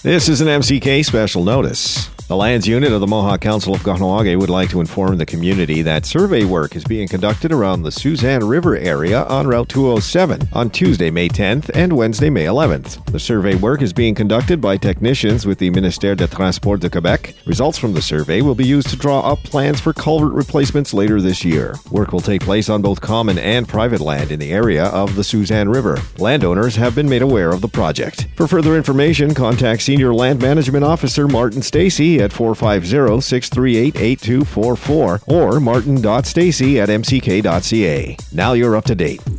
This is an MCK special notice. The Lands Unit of the Mohawk Council of Kahnawake would like to inform the community that survey work is being conducted around the Suzanne River area on Route 207 on Tuesday, May 10th and Wednesday, May 11th. The survey work is being conducted by technicians with the Ministère des Transports de Québec. Results from the survey will be used to draw up plans for culvert replacements later this year. Work will take place on both common and private land in the area of the Suzanne River. Landowners have been made aware of the project. For further information, contact Senior Land Management Officer Martin Stacey at 450-638-8244 or martin.stacey@mck.ca. Now you're up to date.